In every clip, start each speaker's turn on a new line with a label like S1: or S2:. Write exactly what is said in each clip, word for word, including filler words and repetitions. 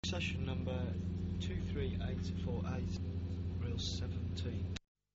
S1: Session number two three eight four eight, reel seventeen.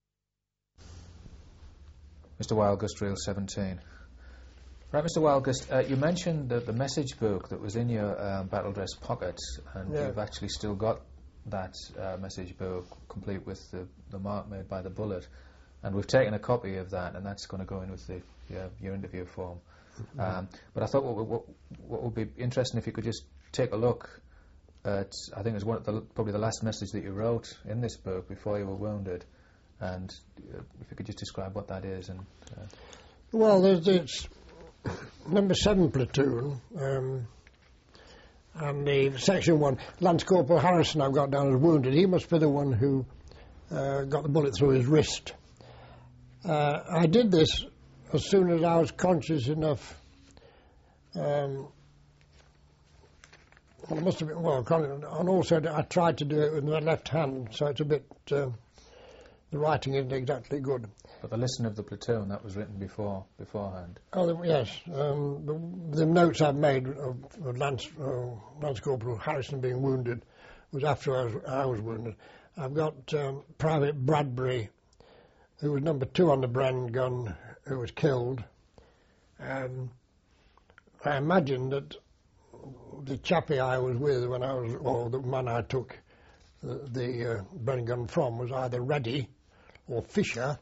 S2: Mister Wildgust, reel seventeen. Right, Mister Wildgust, uh, you mentioned that the message book that was in your um, battle dress pocket, and
S3: yeah.
S2: you've actually still got that uh, message book complete with the, the mark made by the bullet, and we've taken a copy of that, and that's going to go in with the your, your interview form. Mm-hmm. um, but I thought what, what, what would be interesting if you could just take a look at, I think it was one of the, probably the last message that you wrote in this book before you were wounded, and uh, if you could just describe what that is. And uh,
S3: well, there's it's number seven platoon, um, and the section one, Lance Corporal Harrison I've got down as wounded. He must be the one who uh, got the bullet through his wrist. Uh, I did this as soon as I was conscious enough. Um, well, it must have been, well, and also I tried to do it with my left hand, so it's a bit, uh, the writing isn't exactly good.
S2: But the listen of the platoon, that was written before, beforehand.
S3: Oh, the, yes. Um, the, the notes I've made of, of Lance, uh, Lance Corporal Harrison being wounded was after I was, I was wounded. I've got um, Private Bradbury, who was number two on the Bren gun, who was killed. Um, I imagine that the chappie I was with when I was, or the man I took the, the uh, Bren gun from, was either Reddy or Fisher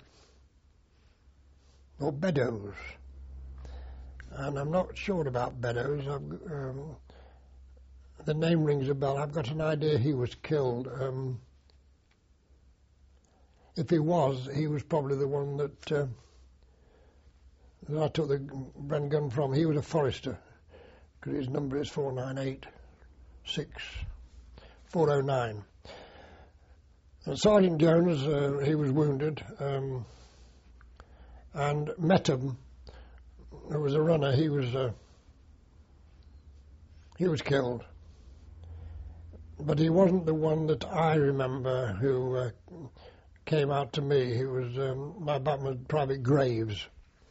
S3: or Beddoes. And I'm not sure about Beddoes. I've, um, the name rings a bell. I've got an idea he was killed. Um, if he was, he was probably the one that, uh, that I took the Bren gun from. He was a Forester, because his number is four nine eight six four oh nine. And Sergeant Jones, uh, he was wounded. Um, And Metham, who was a runner, he was uh, he was killed. But he wasn't the one that I remember who uh, came out to me. He was um, my batman, Private Graves.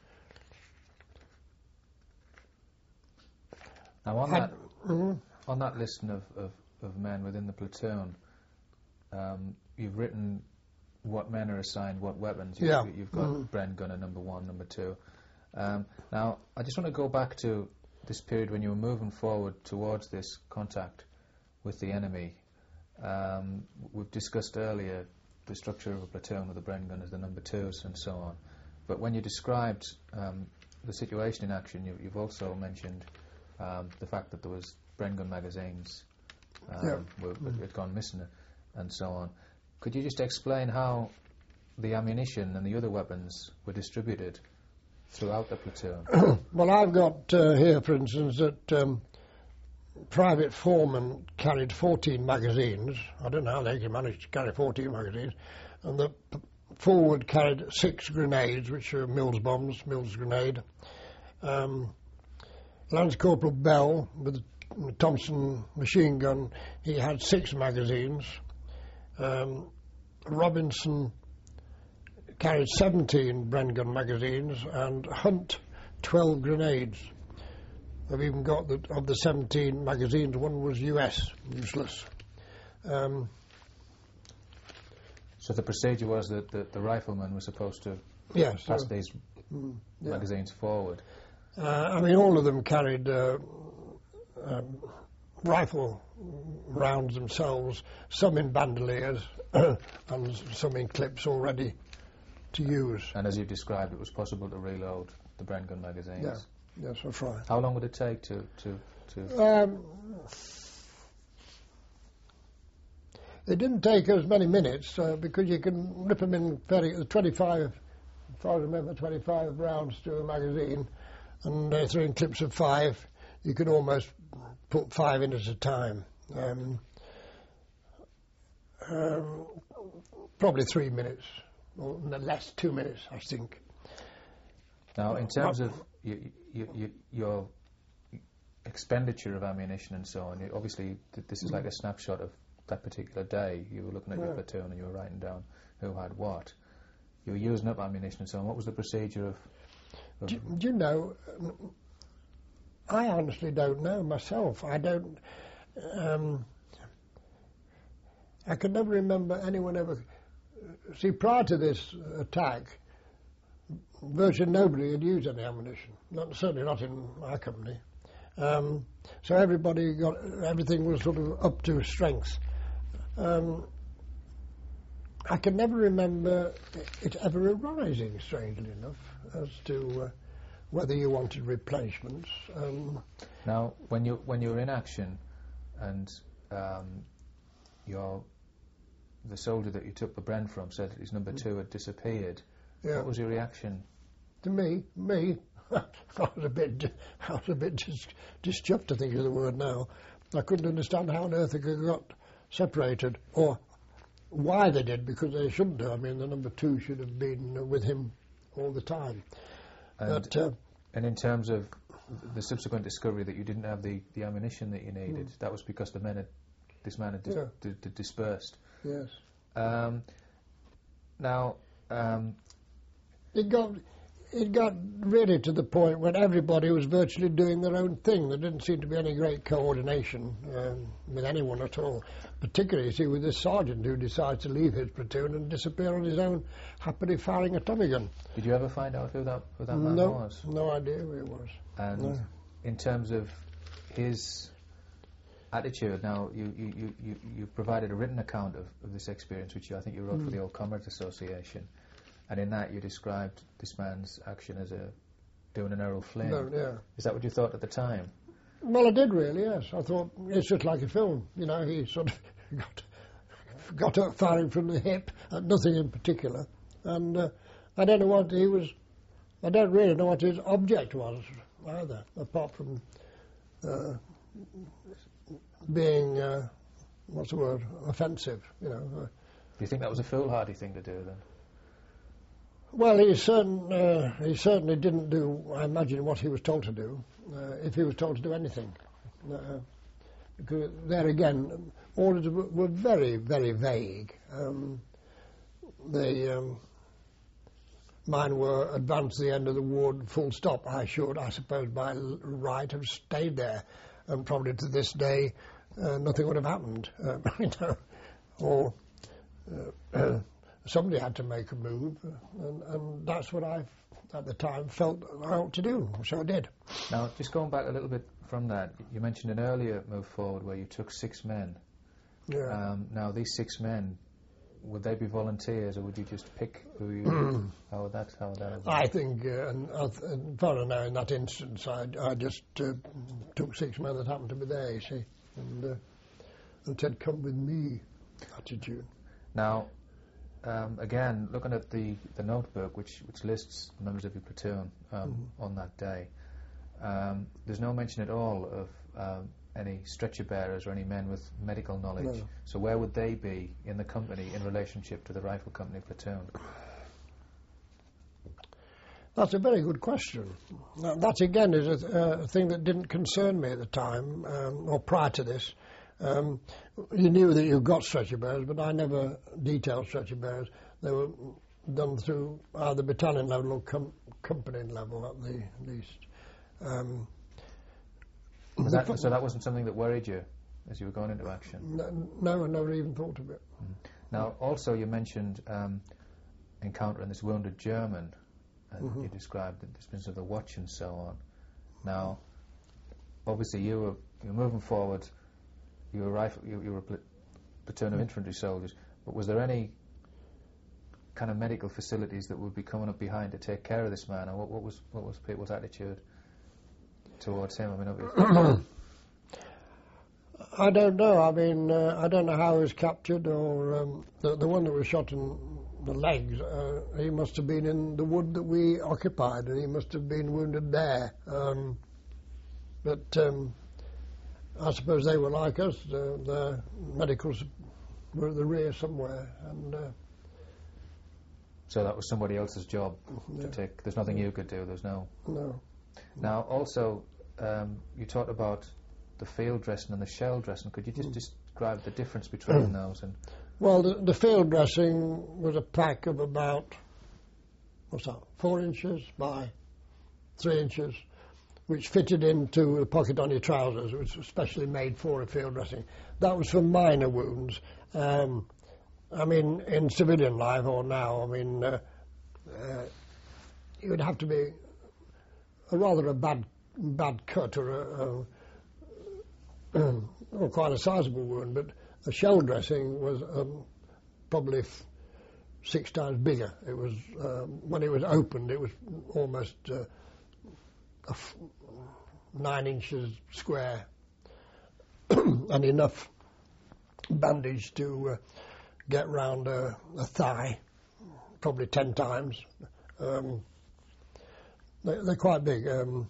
S2: Now on
S3: Had,
S2: that
S3: mm-hmm.
S2: on that list of, of, of men within the platoon, um, you've written what men are assigned what weapons. You've,
S3: yeah.
S2: you've got
S3: mm.
S2: Bren gunner number one, number two. Um, now, I just want to go back to this period when you were moving forward towards this contact with the enemy. Um, we've discussed earlier the structure of a platoon with the Bren gunners, the number twos, and so on. But when you described um, the situation in action, you, you've also mentioned um, the fact that there was Bren gun magazines um,
S3: yeah.
S2: were,
S3: mm.
S2: had gone missing, and so on. Could you just explain how the ammunition and the other weapons were distributed throughout the platoon?
S3: Well, I've got uh, here, for instance, that um, Private Foreman carried fourteen magazines. I don't know how they can manage to carry fourteen magazines. And the p- forward carried six grenades, which are Mills bombs, Mills grenade. Um, Lance Corporal Bell, with the Thompson machine gun, he had six magazines. Um, Robinson carried seventeen Bren gun magazines, and Hunt twelve grenades. I've even got the, of the seventeen magazines, one was U S, useless. Um,
S2: so the procedure was that the, the rifleman was supposed to
S3: yes,
S2: pass
S3: uh,
S2: these
S3: mm, yeah.
S2: magazines forward.
S3: Uh, I mean, all of them carried uh, um, rifle rounds themselves, some in bandoliers and some in clips already to use.
S2: And as you described, it was possible to reload the Bren gun magazines.
S3: Yeah, yes, that's right.
S2: How long would it take to to, to
S3: um, it didn't take as many minutes uh, because you can rip them in very twenty-five, as far as I remember, twenty-five rounds to a magazine, and uh, three in clips of five. You could almost put five in at a time. Um, um, probably three minutes, or less, two minutes, I think.
S2: Now, in terms of you, you, you, your expenditure of ammunition and so on, you, obviously th- this is like a snapshot of that particular day. You were looking at
S3: yeah.
S2: your platoon and you were writing down who had what. You were using up ammunition and so on. What was the procedure of... of
S3: do, do you know... I honestly don't know myself. I don't. Um, I can never remember anyone ever... See, prior to this attack, virtually nobody had used any ammunition. Not, certainly not in my company. Um, so everybody got... Everything was sort of up to strength. Um, I can never remember it ever arising, strangely enough, as to uh, whether you wanted replacements. Um,
S2: now, when you when you were in action, and um, your the soldier that you took the Bren from said his number two had disappeared,
S3: yeah.
S2: what was your reaction?
S3: To me, me, I was a bit, I was a bit dis- dischuffed, I think is the word now. I couldn't understand how on earth they got separated, or why they did, because they shouldn't have. I mean, the number two should have been with him all the time.
S2: And,
S3: but, uh,
S2: and in terms of the subsequent discovery that you didn't have the, the ammunition that you needed, mm. that was because the men had, this man had dis-
S3: yeah.
S2: d- d- dispersed.
S3: Yes.
S2: Um, now, um,
S3: it got it got really to the point when everybody was virtually doing their own thing. There didn't seem to be any great coordination um, with anyone at all. Particularly, see, with this sergeant who decides to leave his platoon and disappear on his own, happily firing a Tommy gun.
S2: Did you ever find out who that who that man
S3: no,
S2: was?
S3: No idea who it was.
S2: And
S3: no.
S2: in terms of his attitude, now you you, you, you, you provided a written account of, of this experience, which you, I think you wrote mm. for the Old Comrades Association, and in that you described this man's action as a doing an Errol Flynn.
S3: No, yeah.
S2: Is that what you thought at the time?
S3: Well, I did really, yes. I thought it's just like a film. You know, he sort of got got up firing from the hip, uh, nothing in particular, and uh, I don't know what he was. I don't really know what his object was either, apart from uh, being uh, what's the word, offensive. You know.
S2: Do you think that was a foolhardy thing to do then?
S3: Well, he certain uh, he certainly didn't do, I imagine, what he was told to do. Uh, if he was told to do anything, uh, because there again, orders were, were very, very vague. Um, they, um, mine were advance the end of the wood, full stop. I should, I suppose, by l- right have stayed there, and probably to this day, uh, nothing would have happened. Uh, you know, or uh, somebody had to make a move, and, and that's what I, at the time, felt I ought to do, so I did.
S2: Now, just going back a little bit from that, you mentioned an earlier move forward where you took six men.
S3: Yeah.
S2: Um, now, these six men, would they be volunteers, or would you just pick who you... how would that... How would that
S3: I think, uh, and, and far now in that instance, I, I just uh, took six men that happened to be there, you see, and, uh, and said, come with me, attitude.
S2: Now, um, again, looking at the, the notebook, which, which lists members of your platoon um, mm-hmm. on that day, um, there's no mention at all of um, any stretcher bearers or any men with medical knowledge.
S3: No.
S2: So where would they be in the company in relationship to the rifle company platoon?
S3: That's a very good question. Now, that again is a, uh, a thing that didn't concern me at the time, um, or prior to this. Um, you knew that you got stretcher bearers, but I never detailed stretcher bearers. They were done through either battalion level or com- company level at the least. Um,
S2: Was that, so that wasn't something that worried you as you were going into action?
S3: No, no I never even thought of it.
S2: Mm. Now, also you mentioned um, encountering this wounded German, and mm-hmm. you described the disappearance of the watch and so on. Now, obviously you were you were moving forward. You were rifle. You, you were a pl- platoon of infantry soldiers. But was there any kind of medical facilities that would be coming up behind to take care of this man, or what, what was what was people's attitude towards him? I mean, obviously.
S3: I don't know. I mean, uh, I don't know how he was captured, or um, the the one that was shot in the legs. Uh, he must have been in the wood that we occupied, and he must have been wounded there. Um, but um, I suppose they were like us. The, the medicals were at the rear somewhere, and. Uh,
S2: so that was somebody else's job
S3: yeah.
S2: to take. There's nothing you could do. There's no.
S3: No.
S2: Now, also, um, you talked about the field dressing and the shell dressing. Could you just mm. describe the difference between those? And
S3: well, the, the field dressing was a pack of about, what's that, four inches by three inches, which fitted into the pocket on your trousers. It was especially made for a field dressing. That was for minor wounds. Um, I mean, in civilian life or now, I mean, uh, uh, it would have to be a rather a bad bad cut or a, a or quite a sizable wound, but a shell dressing was um, probably f- six times bigger. It was um, when it was opened, it was almost uh, a f- nine inches square and enough bandage to uh, get round a, a thigh, probably ten times. Um, they, they're quite big. Um,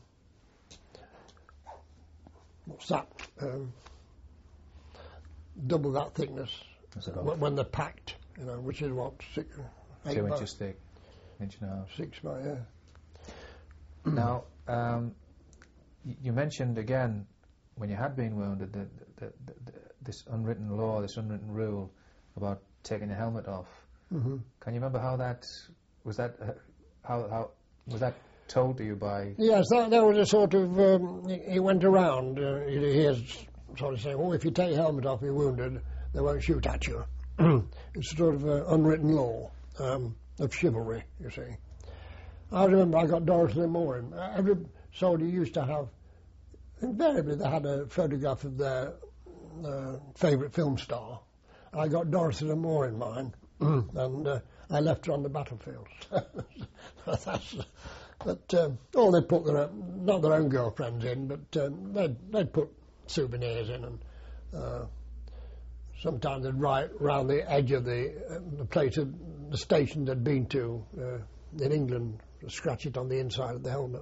S3: what's that? Um, double that thickness when, when they're packed, you know, which is what, six, eight
S2: two
S3: by,
S2: inches thick, inch and a half.
S3: Six by, yeah.
S2: Now, um, y- you mentioned again when you had been wounded that, that, that, that this unwritten law, this unwritten rule about taking the helmet off.
S3: Mm-hmm.
S2: Can you remember how that was? That uh, how how was that told to you by?
S3: Yes, that, that was a sort of. Um, he, he went around. Uh, he hears sort of saying, "Oh, if you take your helmet off, you're wounded. They won't shoot at you." It's sort of an unwritten law um, of chivalry, you see. I remember I got Dorothy Moore in. Every soldier used to have. Invariably, they had a photograph of their uh, favourite film star. I got Dorothy Moore in mine, and uh, I left her on the battlefield. That's, but um, oh, they put their own, not their own girlfriends in, but um, they'd, they'd put souvenirs in, and uh, sometimes they'd write round the edge of the uh, the place of the station they'd been to uh, in England, scratch it on the inside of the helmet.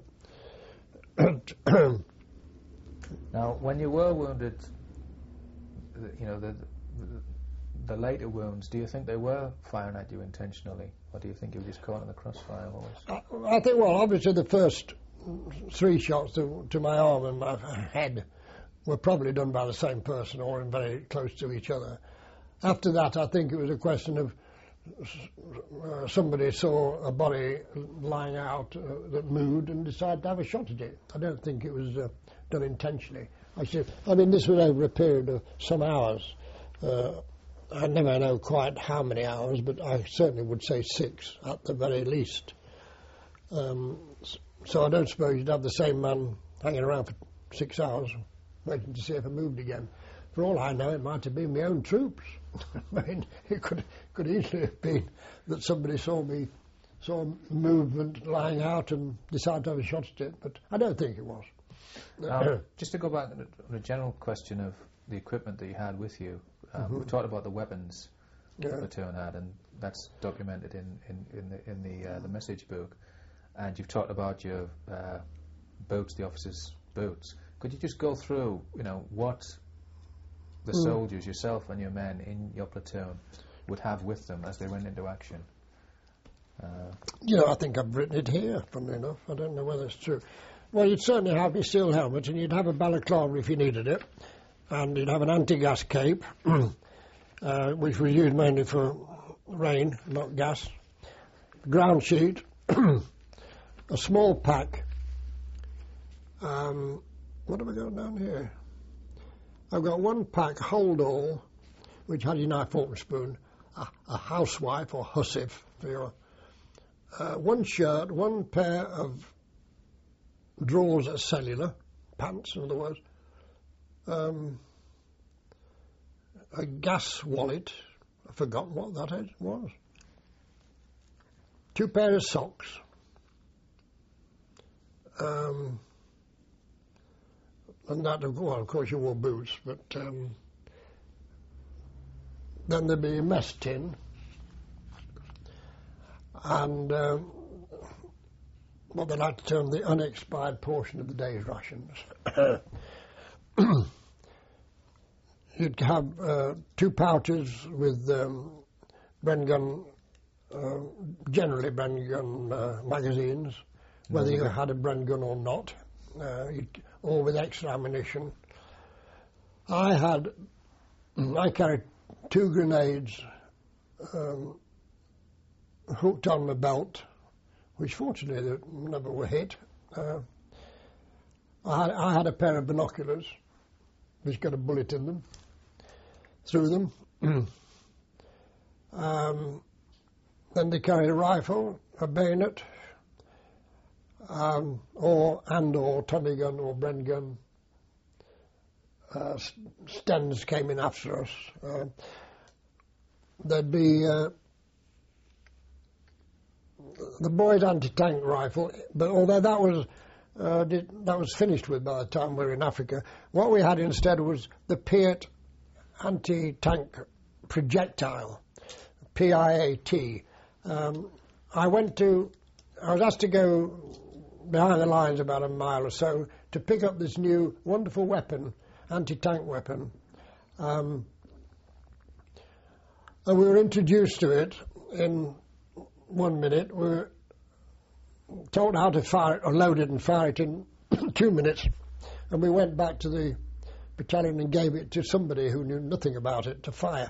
S2: Now, when you were wounded, you know, the, the the later wounds, do you think they were firing at you intentionally, or do you think you were just caught in the crossfire always?
S3: I, I think, well, obviously the first three shots to, to my arm and my head were probably done by the same person or in very close to each other. After that, I think it was a question of uh, somebody saw a body lying out uh, that moved and decided to have a shot at it. I don't think it was uh, done intentionally. I, should, I mean, this was over a period of some hours. Uh, I never know quite how many hours, but I certainly would say six at the very least. Um, so I don't suppose you'd have the same man hanging around for six hours waiting to see if it moved again. For all I know, it might have been my own troops. I mean, it could could easily have been that somebody saw me, saw movement lying out and decided to have a shot at it, but I don't think it was.
S2: Um, just to go back on a general question of the equipment that you had with you, um,
S3: Mm-hmm.
S2: we talked about the weapons
S3: Yeah.
S2: the platoon had, and that's documented in, in, in the in the uh, the message book. And you've talked about your uh, boots, the officers' boots. Could you just go through, you know, what the
S3: Mm.
S2: soldiers, yourself and your men in your platoon, would have with them as they went into action? Uh,
S3: You know, I think I've written it here, funnily enough. I don't know whether it's true. Well, you'd certainly have your steel helmet, and you'd have a balaclava if you needed it, and you'd have an anti-gas cape, uh, which was used mainly for rain, not gas, ground sheet, a small pack. Um, what have I got down here? I've got one pack hold-all, which had your knife, fork and spoon, a, a housewife or hussif for your, uh, one shirt, one pair of drawers at cellular, pants in other words, um, a gas wallet, I've forgotten what that is, was, two pairs of socks, um, and that, well, of course you wore boots, but um, then there'd be a mess tin, and um, what they like to term the unexpired portion of the day's rations. You'd have uh, two pouches with um, Bren gun, uh, generally Bren gun uh, magazines, whether you had a Bren gun or not, uh, or with extra ammunition. I had, I carried two grenades um, hooked on my belt, which fortunately they never were hit. Uh, I had, I had a pair of binoculars which got a bullet in them, through them. um, then they carried a rifle, a bayonet, um, or and or Tommy gun or Bren gun. Uh, Stens came in after us. Uh, there'd be uh, the boys' anti-tank rifle, but although that was uh, did, that was finished with by the time we were in Africa, what we had instead was the Piat anti-tank projectile, P I A T. Um, I went to, I was asked to go behind the lines about a mile or so to pick up this new wonderful weapon, anti-tank weapon. Um, and we were introduced to it in one minute. We were told how to fire it, or load it and fire it in two minutes. And we went back to the battalion and gave it to somebody who knew nothing about it to fire.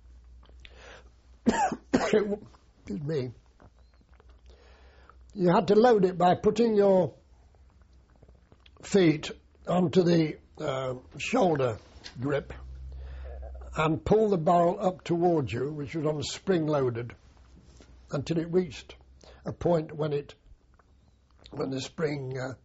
S3: Excuse me. You had to load it by putting your feet onto the uh, shoulder grip and pull the barrel up towards you, which was on spring loaded, until it reached a point when it, when the spring uh,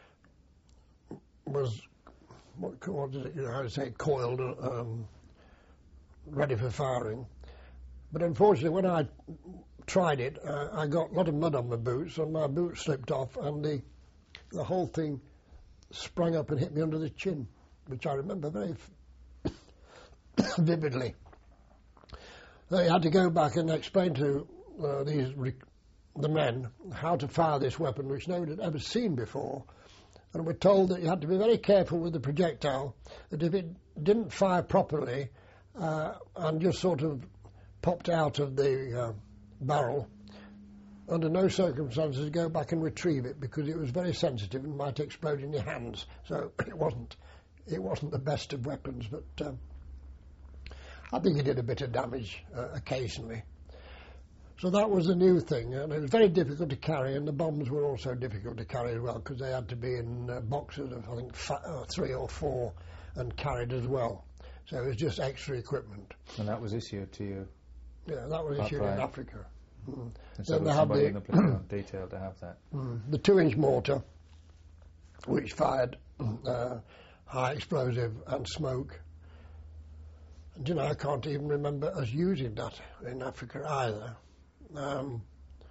S3: was, what, what is it, you know how to say, coiled, um, ready for firing. But unfortunately, when I tried it, uh, I got a lot of mud on my boots, and my boots slipped off, and the the whole thing sprung up and hit me under the chin, which I remember very f- vividly. They had to go back and explain to uh, these rec- the men how to fire this weapon, which nobody had ever seen before, and we're told that you had to be very careful with the projectile, that if it didn't fire properly uh, and just sort of popped out of the uh, barrel, under no circumstances go back and retrieve it, because it was very sensitive and might explode in your hands. So it wasn't it wasn't the best of weapons, but um, I think it did a bit of damage uh, occasionally. So that was a new thing, and it was very difficult to carry, and the bombs were also difficult to carry as well, because they had to be in uh, boxes of, I think, fa- uh, three or four, and carried as well. So it was just extra equipment.
S2: And that was issued to you?
S3: Yeah, that was issued in Africa. Mm.
S2: And so there was somebody in the platoon detailed to have that.
S3: Mm. The two-inch mortar, which fired uh, high explosive and smoke. And, you know, I can't even remember us using that in Africa either. Um,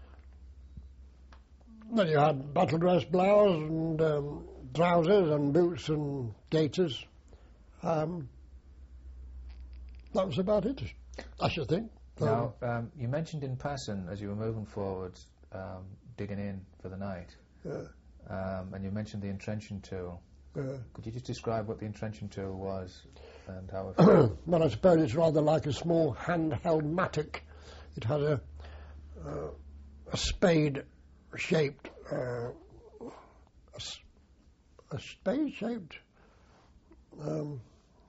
S3: then you had battle dress blouse and um, trousers and boots and gaiters. Um, that was about it, I should think.
S2: Now, um, you mentioned in passing, as you were moving forward, um, digging in for the night,
S3: Yeah.
S2: um, and you mentioned the entrenching tool.
S3: Yeah.
S2: Could you just describe what the entrenching tool was and how it...
S3: Well, I suppose it's rather like a small handheld mattock. It had a, uh, a spade-shaped, uh, a, s- a spade-shaped... Um,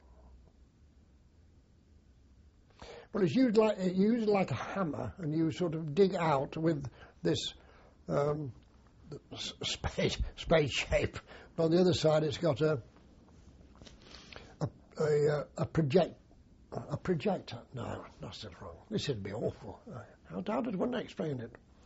S3: Well, it's used like it's used like a hammer, and you sort of dig out with this um, spade spade shape. But on the other side, it's got a a a, a project a projector. No, that's just wrong. This would be awful. How, how does one explain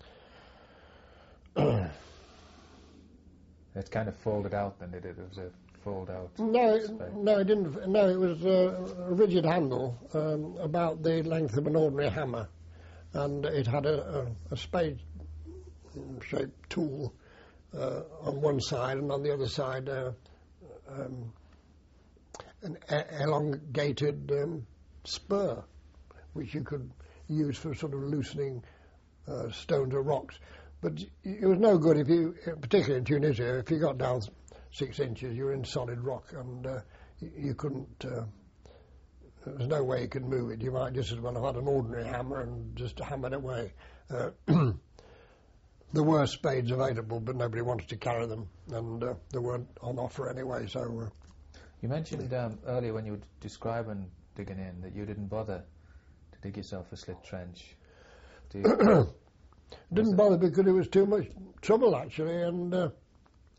S3: it?
S2: It's kind of folded out, then, did it? It was a fold out.
S3: No,
S2: spade.
S3: no, it didn't. No, it was uh, a rigid handle, um, about the length of an ordinary hammer, and it had a, a, a spade-shaped tool uh, on one side, and on the other side, uh, um, an e- elongated um, spur, which you could use for sort of loosening uh, stones or rocks. But it was no good if you, particularly in Tunisia, if you got down six inches, you were in solid rock, and uh, you, you couldn't, uh, there was no way you could move it. You might just as well have had an ordinary hammer and just hammered away. Uh, there were spades available, but nobody wanted to carry them, and uh, they weren't on offer anyway. So uh,
S2: You mentioned um, earlier when you were describing digging in that you didn't bother to dig yourself a slit trench. Do you,
S3: didn't bother because it was too much trouble, actually, and uh,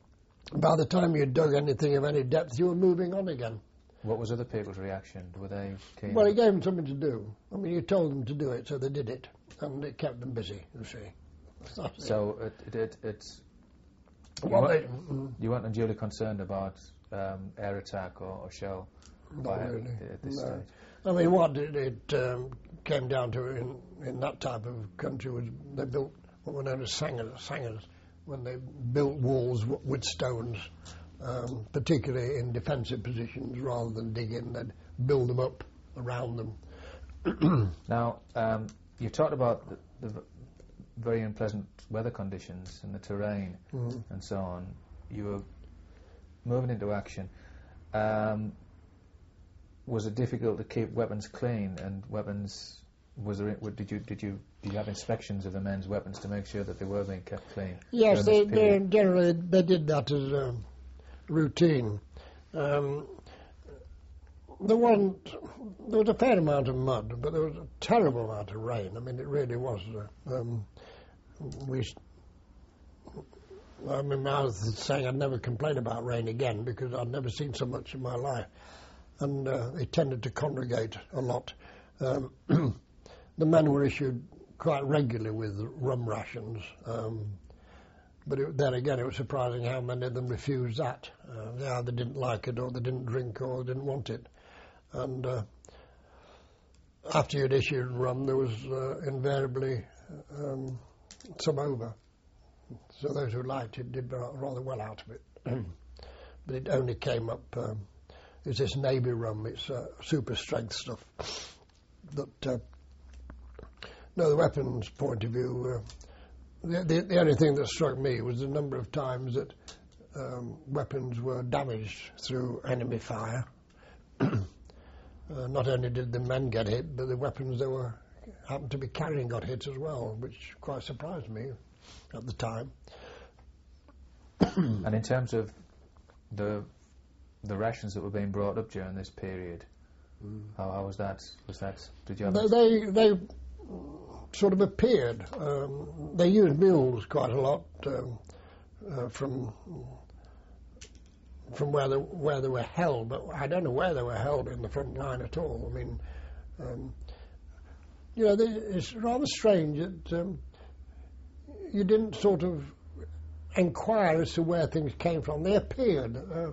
S3: by the time you dug anything of any depth, you were moving on again.
S2: What was other people's reaction? Were they keen?
S3: Well, it gave them something to do. I mean, you told them to do it, so they did it, and it kept them busy, you see.
S2: So it, it, it's...
S3: Well,
S2: you,
S3: they,
S2: weren't,
S3: mm,
S2: you weren't unduly concerned about um, air attack or, or shell
S3: not
S2: fire
S3: really.
S2: at this
S3: No.
S2: stage?
S3: I mean, what it, it um, came down to in, in that type of country was they built what were known as sangers, sangers when they built walls w- with stones, um, particularly in defensive positions, rather than dig in, they'd build them up around them.
S2: Now, um, you talked about the, the v- very unpleasant weather conditions and the terrain
S3: Mm.
S2: and so on. You were moving into action. Um, was it difficult to keep weapons clean and weapons? Was there? Did you did you did you have inspections of the men's weapons to make sure that they were being kept clean?
S3: Yes,
S2: during
S3: they,
S2: this
S3: they
S2: period?
S3: generally they did that as a routine. Um, there wasn't there was a fair amount of mud, but there was a terrible amount of rain. I mean, it really was. Uh, um, we. I mean, I was saying I'd never complain about rain again because I'd never seen so much in my life, and uh, it tended to congregate a lot. Um, the men were issued quite regularly with rum rations. Um, But it, then again, it was surprising how many of them refused that. Uh, they either didn't like it, or they didn't drink, or they didn't want it. And uh, after you'd issued rum, there was uh, invariably um, some over. So those who liked it did ra- rather well out of it. But it only came up. Um, it's this Navy rum. It's uh, super strength stuff. That uh, no, the weapons point of view. Uh, The, the, the only thing that struck me was the number of times that um, weapons were damaged through enemy fire. uh, not only did the men get hit, but the weapons they were happened to be carrying got hit as well, which quite surprised me at the time.
S2: And in terms of the the rations that were being brought up during this period, mm. how, how was that? Was that? Did you have?
S3: They they, they sort of appeared. Um, they used mules quite a lot um, uh, from from where they where they were held, but I don't know where they were held in the front line at all. I mean, um, you know, they, it's rather strange that um, you didn't sort of inquire as to where things came from. They appeared. Uh,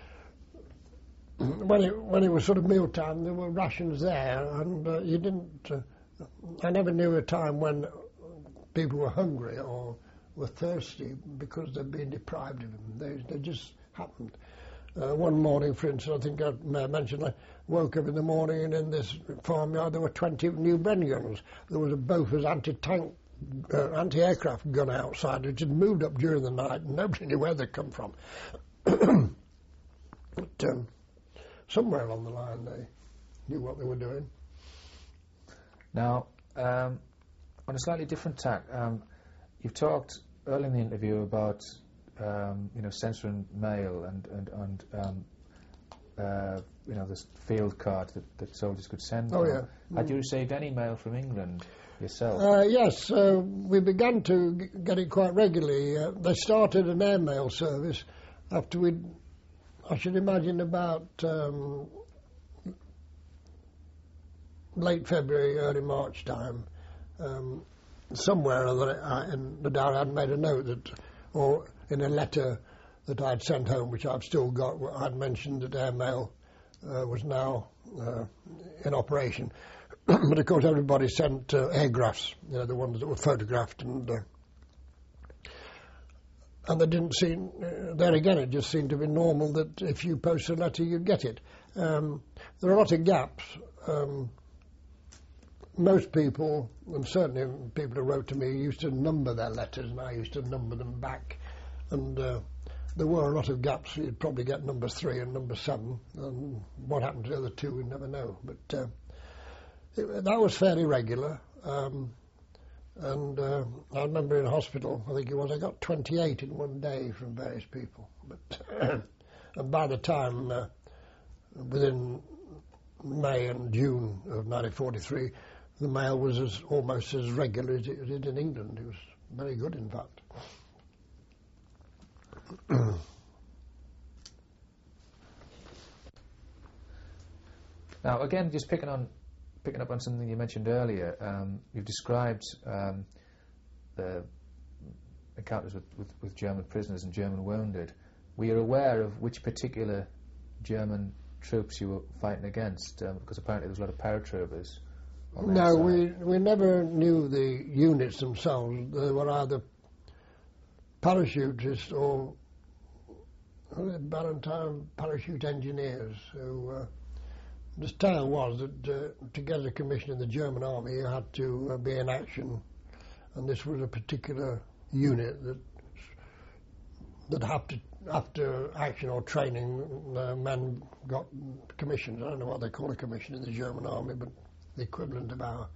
S3: when it when it was sort of mealtime, there were rations there, and uh, you didn't. Uh, I never knew a time when people were hungry or were thirsty because they'd been deprived of them. They, they just happened. Uh, one morning, for instance, I think I may have mentioned, I woke up in the morning and in this farmyard there were twenty new Bren guns. There was a Bofors anti-tank, uh, anti-aircraft gun outside which had moved up during the night and nobody knew where they'd come from. But um, somewhere along the line they knew what they were doing.
S2: Now, um, on a slightly different tack, um, you've talked early in the interview about um, you know censoring mail and and, and um, uh, you know this field card that, that soldiers could send.
S3: Oh
S2: them.
S3: yeah.
S2: Had
S3: mm.
S2: you received any mail from England yourself?
S3: Uh, yes, uh, we began to g- get it quite regularly. Uh, they started an airmail service after we, I should imagine, about. Um, late February, early March time, um, somewhere or other, I, in the diary I'd made a note that, or in a letter that I'd sent home, which I've still got, I'd mentioned that airmail uh, was now uh, in operation. But of course everybody sent uh, airgraphs, you know, the ones that were photographed, and uh, and they didn't seem, uh, there again it just seemed to be normal that if you post a letter you'd get it. Um, there are a lot of gaps. Um, Most people, and certainly people who wrote to me, used to number their letters, and I used to number them back. And uh, there were a lot of gaps. You'd probably get number three and number seven, and what happened to the other two, we'd never know. But uh, it, that was fairly regular. Um, and uh, I remember in hospital, I think it was, I got twenty-eight in one day from various people. But and by the time, uh, within May and June of nineteen forty-three, the mail was as almost as regular as it did in England. It was very good, in fact.
S2: Now, again, just picking on, picking up on something you mentioned earlier, um, you've described um, the encounters with, with, with German prisoners and German wounded. Were you aware of which particular German troops you were fighting against? Um, because apparently there was a lot of paratroopers on their
S3: No,
S2: side.
S3: we we never knew the units themselves. They were either parachutists or Barentine parachute engineers. So uh, the tale was that uh, to get a commission in the German army, you had to uh, be in action, and this was a particular unit that that after after action or training, uh, men got commissions. I don't know what they call a commission in the German army, but the equivalent of our.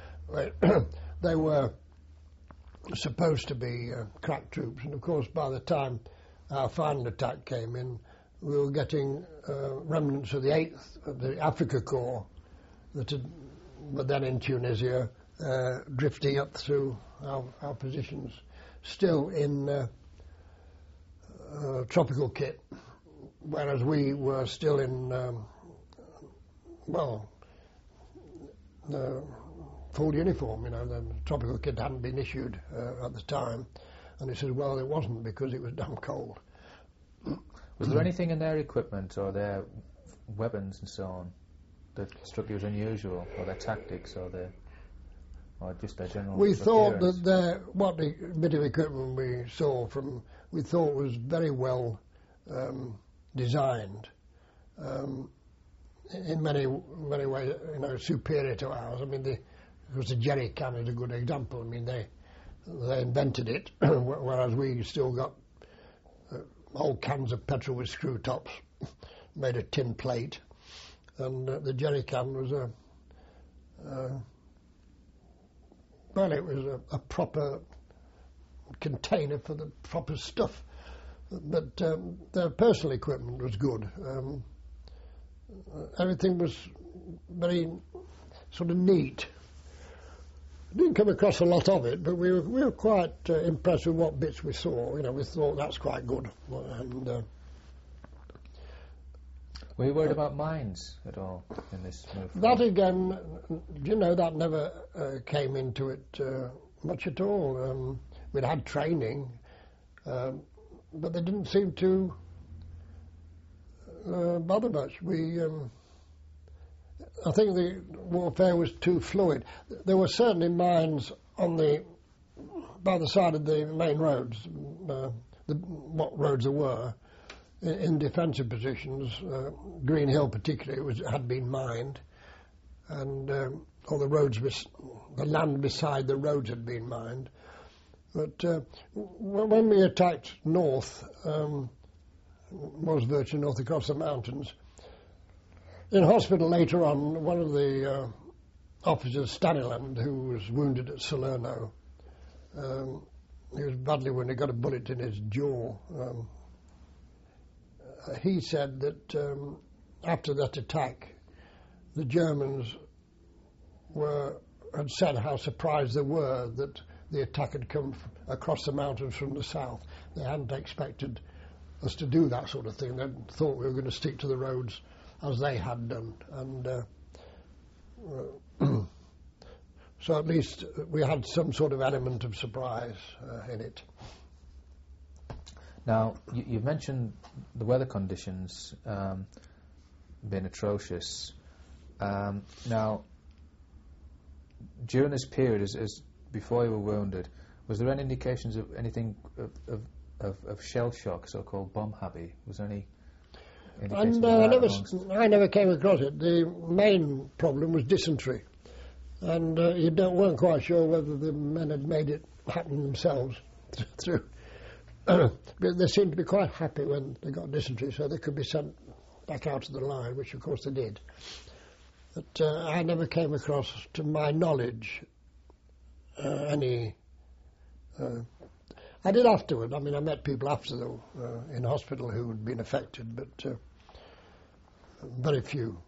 S3: They were supposed to be uh, crack troops, and of course, by the time our final attack came in, we were getting uh, remnants of the eighth, of the Africa Corps, that had, were then in Tunisia, uh, drifting up through our, our positions, still in uh, uh, tropical kit, whereas we were still in, um, well, the full uniform. You know, the tropical kit hadn't been issued uh, at the time, and he said, well, it wasn't because it was damn cold.
S2: Was there anything in their equipment or their weapons and so on that struck you as unusual, or their tactics, or their, or just their general
S3: We thought
S2: appearance?
S3: that their, what the bit of equipment we saw from, we thought was very well um, designed. Um, in many many ways, you know, superior to ours. I mean, the, of course, the jerry can is a good example. I mean, they they invented it, whereas we still got uh, whole cans of petrol with screw tops, made of tin plate, and uh, the jerry can was a uh, well, it was a, a proper container for the proper stuff. But um, their personal equipment was good. Um, everything was very sort of neat. Didn't come across a lot of it, but we were, we were quite uh, impressed with what bits we saw. You know, we thought that's quite good. And uh,
S2: were you worried about mines at all in this move?
S3: that again, you know, that never uh, came into it uh, much at all. Um, we'd had training, um, but they didn't seem to uh, bother much. We, um, I think the warfare was too fluid. There were certainly mines on the by the side of the main roads, uh, the, what roads there were, in, in defensive positions. Uh, Green Hill particularly was, had been mined, and um, all the roads, bes- the land beside the roads had been mined. But uh, w- when we attacked north, um, was virtually north across the mountains. In hospital later on, one of the uh, officers, Staniland, who was wounded at Salerno, um, he was badly wounded, got a bullet in his jaw. Um, uh, he said that um, after that attack, the Germans were had said how surprised they were that the attack had come f- across the mountains from the south. They hadn't expected us to do that sort of thing. They thought we were going to stick to the roads as they had done, and uh, uh, so at least we had some sort of element of surprise uh, in it.
S2: Now, you, you've mentioned the weather conditions um, being atrocious. Um, now, during this period, as, as before you were wounded, was there any indications of anything of, of, of, of shell shock, so-called bomb habby? Was there any indications
S3: And
S2: of
S3: uh, I
S2: that
S3: never,
S2: amongst-
S3: s- I never came across it. The main problem was dysentery, and uh, you don't, weren't quite sure whether the men had made it happen themselves through. But they seemed to be quite happy when they got dysentery, so they could be sent back out of the line, which of course they did. But uh, I never came across, to my knowledge, uh, any. Uh, I did afterward. I mean, I met people after though uh, in hospital who had been affected, but uh, very few.